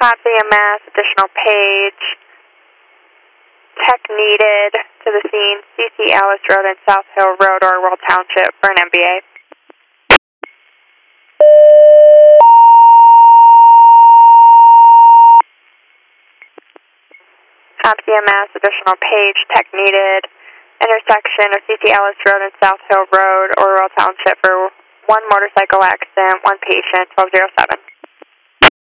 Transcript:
Copy EMS, additional page. Tech needed to the scene, CC Alice Road and South Hill Road, Orwell Township for an MBA. Copy EMS, additional page, tech needed. Intersection of CC Alice Road and South Hill Road, Orwell Township for one motorcycle accident, one patient, 1207.